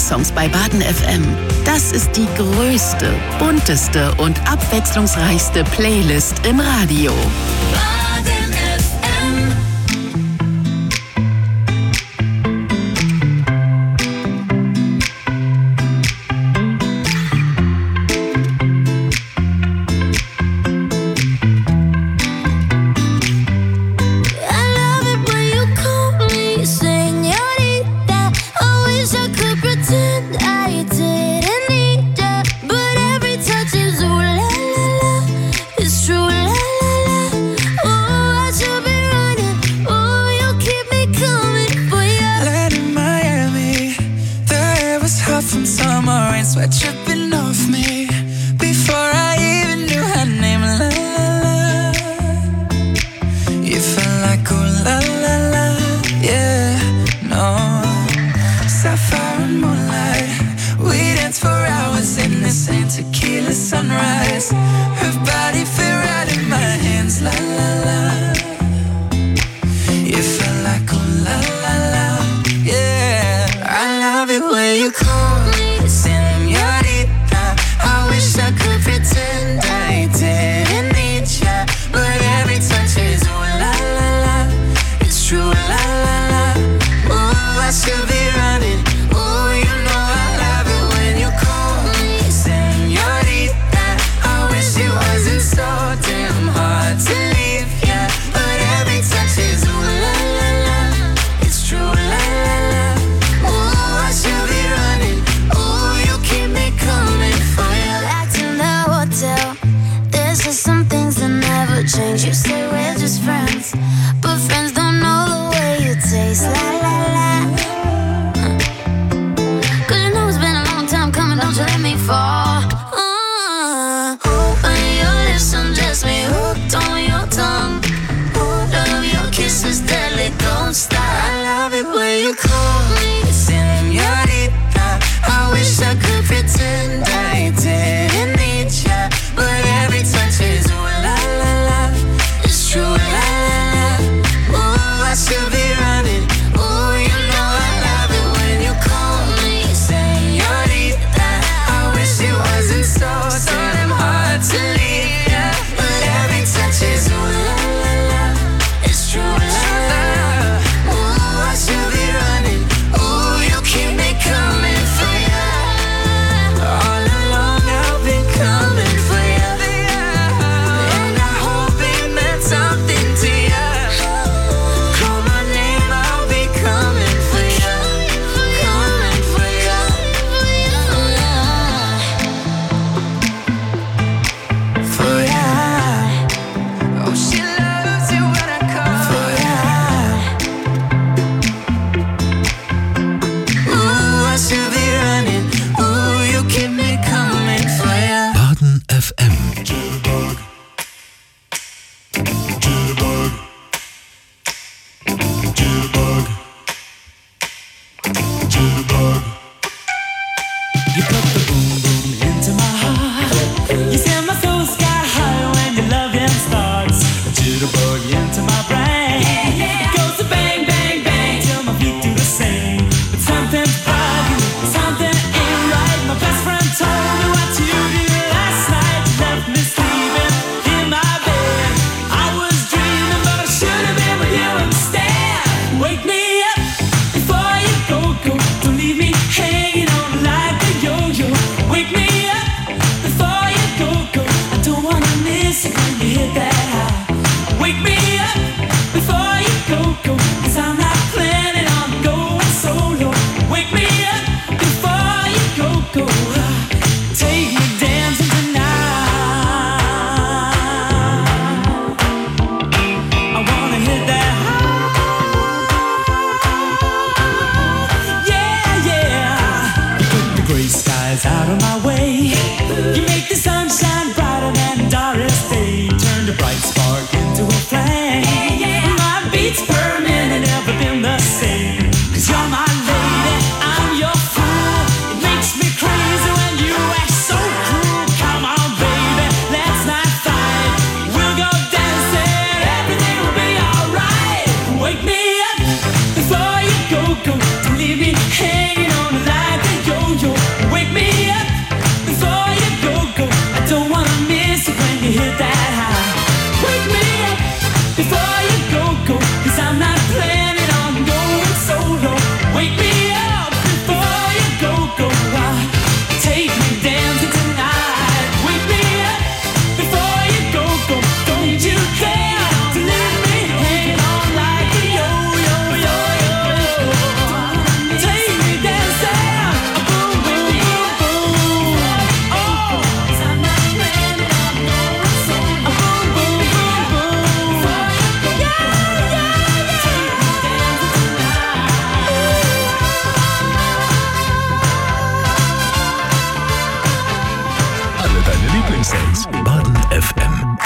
Lieblingssongs bei Baden FM. Das ist die größte, bunteste und abwechslungsreichste Playlist im Radio. Baden FM. Sweat dripping off me before I even knew her name. La la la. You felt like oh la la la, yeah, no. Sapphire and moonlight, we danced for hours in the same tequila sunrise. Her body fit right in my hands. La la la. You felt like oh la la la, yeah. I love it when you call me. I could pretend I didn't need ya, but every touch is ooh la la la. It's true la la la. Ooh, I should be running. Ooh, you know I love it when you call me señorita. Quintessenz Baden FM.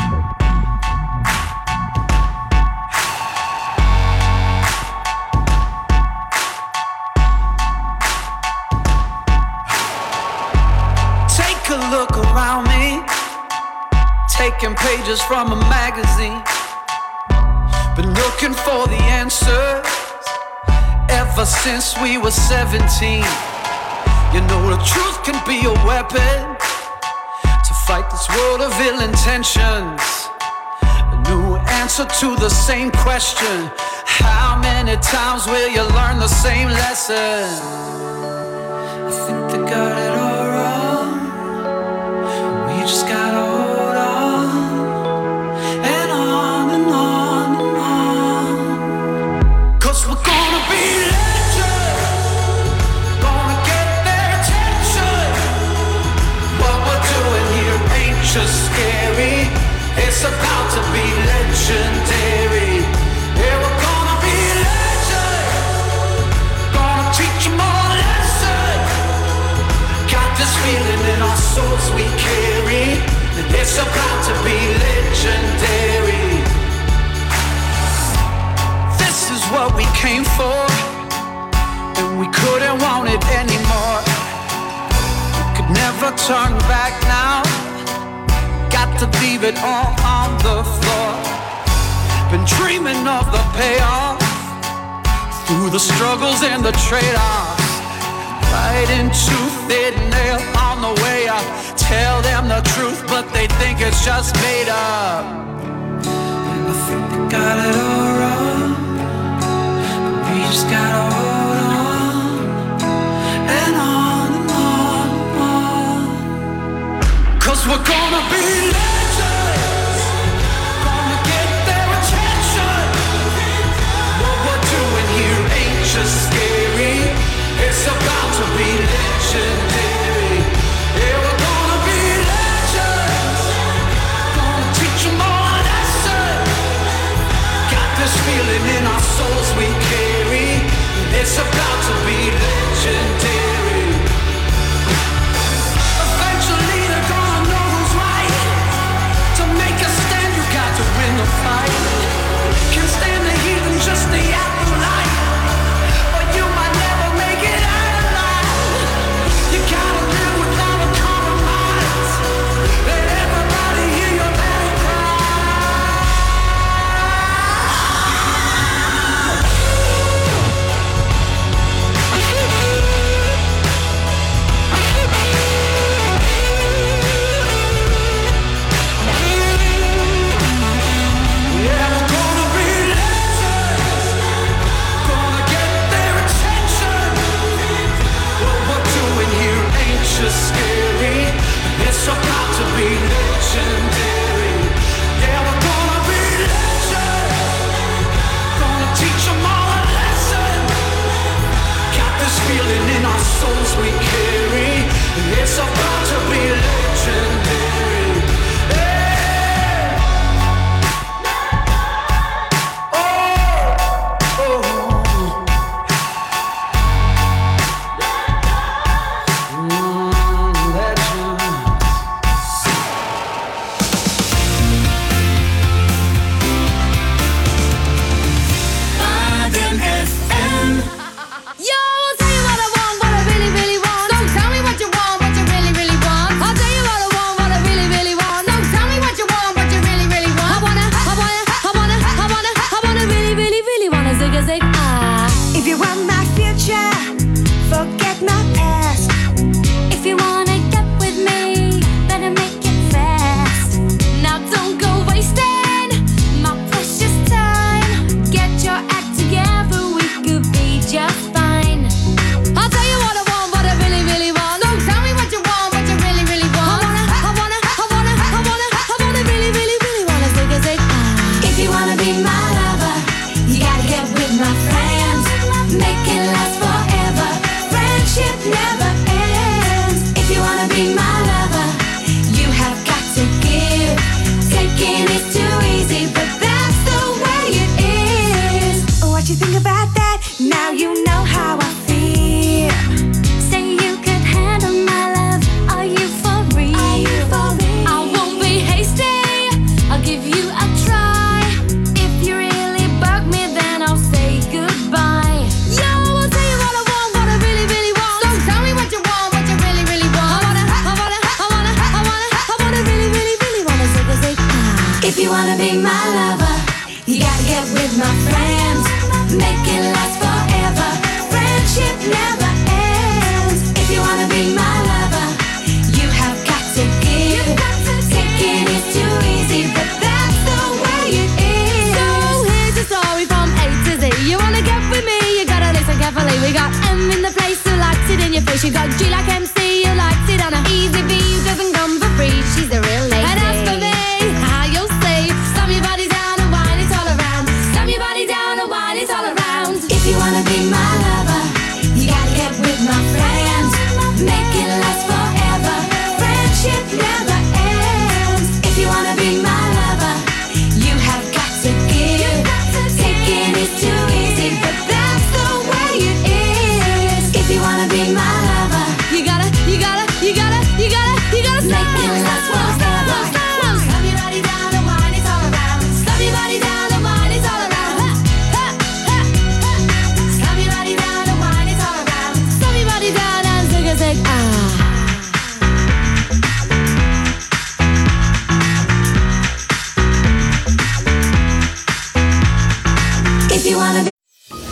Take a look around me, taking pages from a magazine. Been looking for the answers ever since we were 17. You know the truth can be a weapon to fight this world of ill intentions. A new answer to the same question. How many times will you learn the same lesson? I think they got it all wrong. We just gotta hold on and on and on and on. 'Cause we're gonna be legends, gonna get their attention. What we're doing here ain't just scary, it's about to be legendary. Yeah, we're gonna be legends, gonna teach them all a lesson. Got this feeling in our souls we carry, and it's about to be legendary. This is what we came for, and we couldn't want it anymore. We could never turn back now, got to leave it all on the floor. Been dreaming of the payoff, through the struggles and the trade-offs. Fighting tooth and nail on the way up. Tell them the truth, but they think it's just made up. And I think they got it all wrong, but we just gotta hold on and on and on and on. 'Cause we're gonna be legends, gonna get their attention. What we're doing here ain't just scary, it's about to be legendary. Yeah, we're gonna be legends, gonna teach them all a lesson. Got this feeling in our souls we carry, it's about to be legendary. Eventually they're gonna know who's right, you wanna be my lover, you gotta get with my friends. Make it last forever. Friendship never ends. If you wanna be my lover, you have got to give. Taking is too easy, but that's the way it is. So here's a story from A to Z. You wanna get with me, you gotta listen carefully. We got M in the place who likes it in your face. You got G like MC who likes it on a easy B who doesn't come for free. She's the real lady. And as for me, how you'll see, slam your body down and wine it all around. Slam your body down and wine it all around. If you wanna be my lover, you gotta get with my friends. Make it last forever. Friendship never ends. If you wanna be my lover, you have got to give. Taking is too easy, but that's the way it is. If you wanna be my lover, you gotta make it last forever. Slam your body down and wine it all around. Slam your body down and wine it all around. Slam your body down and wine it all around. Slam your body down and zig ah. If you wanna be.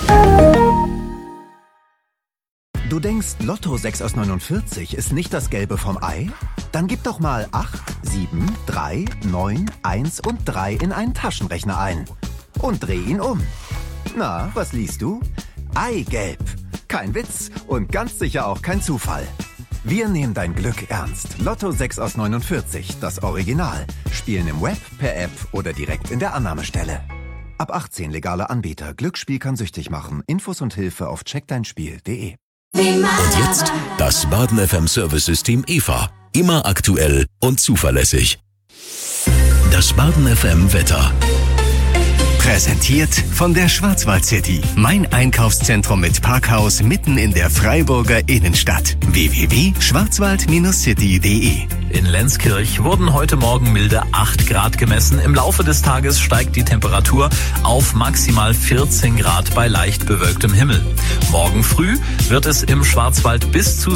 Du denkst, Lotto 6 aus 49 ist nicht das Gelbe vom Ei? Dann gib doch mal 8, 7, 3, 9, 1 und 3 in einen Taschenrechner ein. Und dreh ihn um. Na, was liest du? Eigelb. Kein Witz und ganz sicher auch kein Zufall. Wir nehmen dein Glück ernst. Lotto 6 aus 49, das Original. Spielen im Web, per App oder direkt in der Annahmestelle. Ab 18 legale Anbieter. Glücksspiel kann süchtig machen. Infos und Hilfe auf checkdeinspiel.de. Und jetzt das Baden FM Service-System EVA. Immer aktuell und zuverlässig. Das Baden FM Wetter. Präsentiert von der Schwarzwald City. Mein Einkaufszentrum mit Parkhaus mitten in der Freiburger Innenstadt. www.schwarzwald-city.de. In Lenzkirch wurden heute Morgen milde 8 Grad gemessen. Im Laufe des Tages steigt die Temperatur auf maximal 14 Grad bei leicht bewölktem Himmel. Morgen früh wird es im Schwarzwald bis zu